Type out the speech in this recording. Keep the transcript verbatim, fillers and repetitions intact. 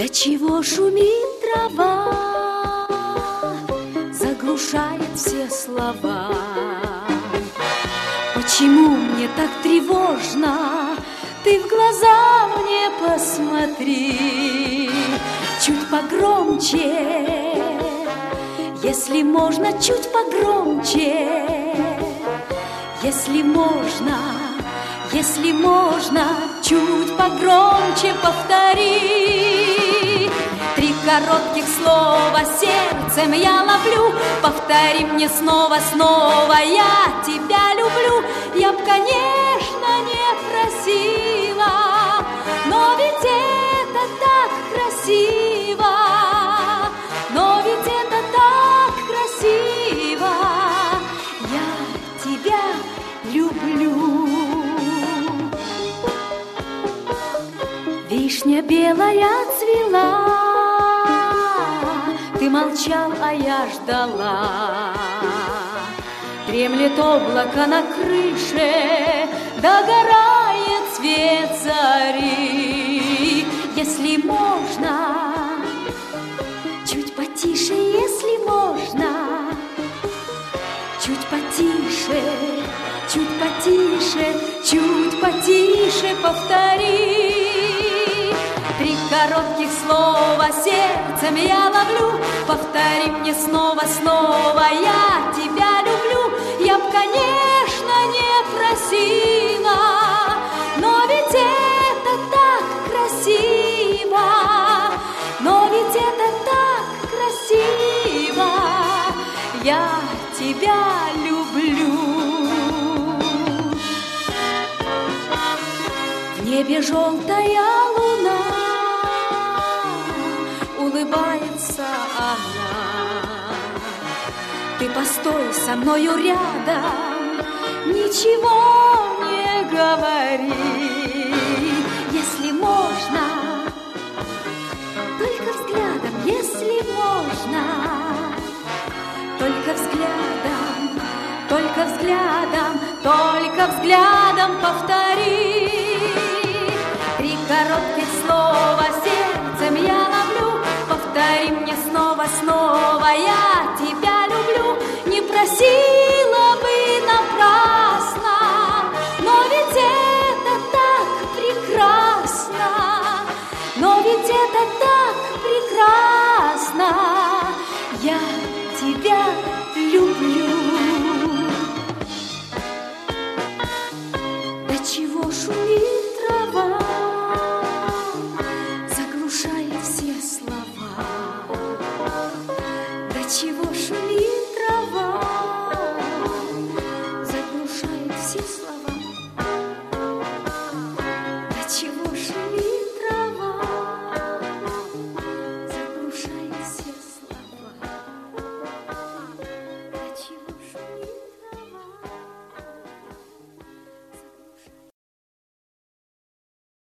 Для чего шумит трава, заглушает все слова? Почему мне так тревожно? Ты в глаза мне посмотри, чуть погромче, если можно, чуть погромче, если можно, если можно, чуть погромче повтори. Три коротких слова сердцем я ловлю, повтори мне снова, снова, я тебя люблю. Я б, конечно, не просила, но ведь это так красиво, но ведь это так красиво, я тебя люблю. Вишня белая цвела, ты молчал, а я ждала. Дремлет облако на крыше, догорает свет зари. Если можно, чуть потише, если можно, чуть потише, чуть потише, чуть потише повтори. Три коротких слова сердцем я ловлю, повтори мне снова, снова, я тебя люблю. Я б, конечно, не просила, но ведь это так красиво, но ведь это так красиво, я тебя люблю. В небе желтая луна, улыбается она. Ты постой со мною рядом, ничего не говори. Если можно, только взглядом, если можно, только взглядом, только взглядом, только взглядом повтори. Три коротких слова сердцем я ловлю, повтори мне снова, снова, я тебя люблю. Не проси